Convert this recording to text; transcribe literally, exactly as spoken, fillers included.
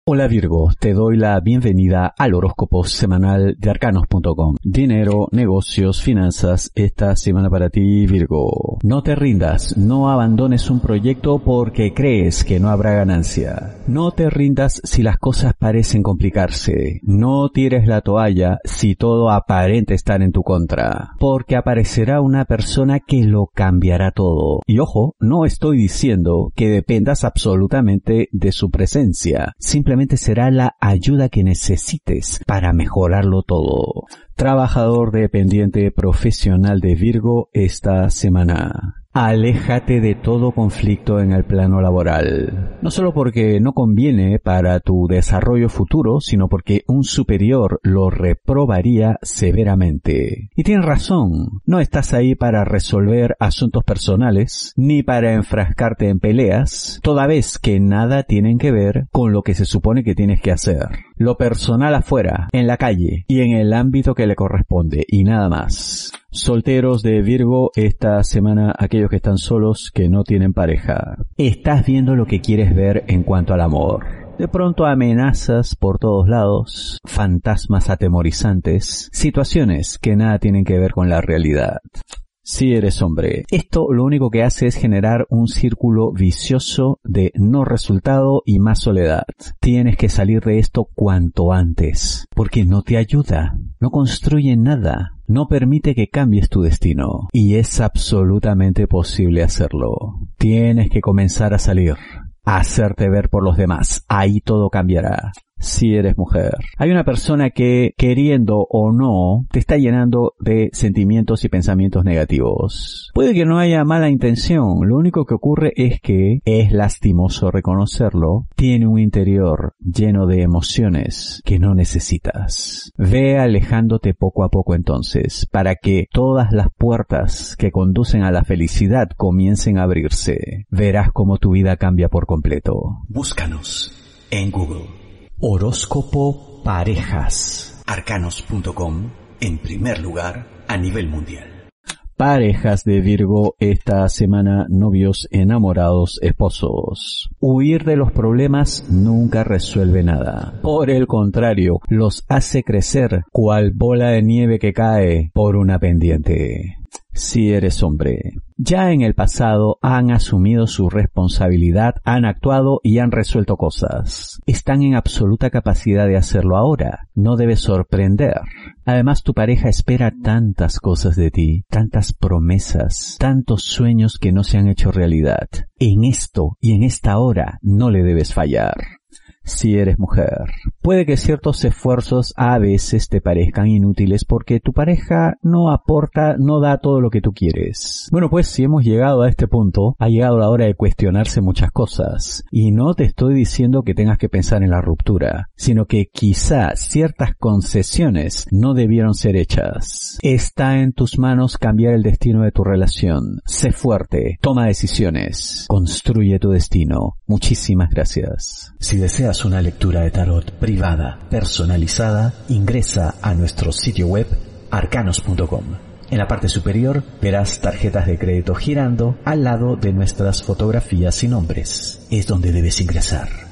Hola Virgo, te doy la bienvenida al horóscopo semanal de arcanos punto com. Dinero, negocios, finanzas, esta semana para ti Virgo. No te rindas, no abandones un proyecto porque crees que no habrá ganancia. No te rindas si las cosas parecen complicarse. No tires la toalla si todo aparenta estar en tu contra. Porque aparecerá una persona que lo cambiará todo. Y ojo, no estoy diciendo que dependas absolutamente de su presencia. Simplemente será la ayuda que necesites para mejorarlo todo. Trabajador dependiente profesional de Virgo esta semana. Aléjate de todo conflicto en el plano laboral. No solo porque no conviene para tu desarrollo futuro, sino porque un superior lo reprobaría severamente. Y tienes razón, no estás ahí para resolver asuntos personales, ni para enfrascarte en peleas, toda vez que nada tienen que ver con lo que se supone que tienes que hacer. Lo personal afuera, en la calle y en el ámbito que le corresponde, y nada más. Solteros de Virgo, esta semana aquellos que están solos, que no tienen pareja. Estás viendo lo que quieres ver en cuanto al amor. De pronto amenazas por todos lados, fantasmas atemorizantes, situaciones que nada tienen que ver con la realidad. Si eres hombre, esto lo único que hace es generar un círculo vicioso de no resultado y más soledad. Tienes que salir de esto cuanto antes, porque no te ayuda, no construye nada, no permite que cambies tu destino, y es absolutamente posible hacerlo. Tienes que comenzar a salir, a hacerte ver por los demás, ahí todo cambiará. Si eres mujer, hay una persona que, queriendo o no, te está llenando de sentimientos y pensamientos negativos. Puede que no haya mala intención, lo único que ocurre es que, es lastimoso reconocerlo, tiene un interior lleno de emociones que no necesitas. Ve alejándote poco a poco entonces, para que todas las puertas que conducen a la felicidad comiencen a abrirse. Verás cómo tu vida cambia por completo. Búscanos en Google. Horóscopo Parejas. arcanos punto com, en primer lugar a nivel mundial. Parejas de Virgo, esta semana novios, enamorados, esposos. Huir de los problemas nunca resuelve nada. Por el contrario, los hace crecer cual bola de nieve que cae por una pendiente. Si eres hombre, ya en el pasado han asumido su responsabilidad, han actuado y han resuelto cosas. Están en absoluta capacidad de hacerlo ahora. No debes sorprender. Además, tu pareja espera tantas cosas de ti, tantas promesas, tantos sueños que no se han hecho realidad. En esto y en esta hora no le debes fallar. Si eres mujer, puede que ciertos esfuerzos a veces te parezcan inútiles porque tu pareja no aporta, no da todo lo que tú quieres. Bueno, pues si hemos llegado a este punto, ha llegado la hora de cuestionarse muchas cosas. Y no te estoy diciendo que tengas que pensar en la ruptura, sino que quizá ciertas concesiones no debieron ser hechas. Está en tus manos cambiar el destino de tu relación. Sé fuerte, toma decisiones, construye tu destino. Muchísimas gracias. Si deseas una lectura de tarot privada, personalizada, ingresa a nuestro sitio web arcanos punto com. En la parte superior verás tarjetas de crédito girando al lado de nuestras fotografías y nombres. Es donde debes ingresar.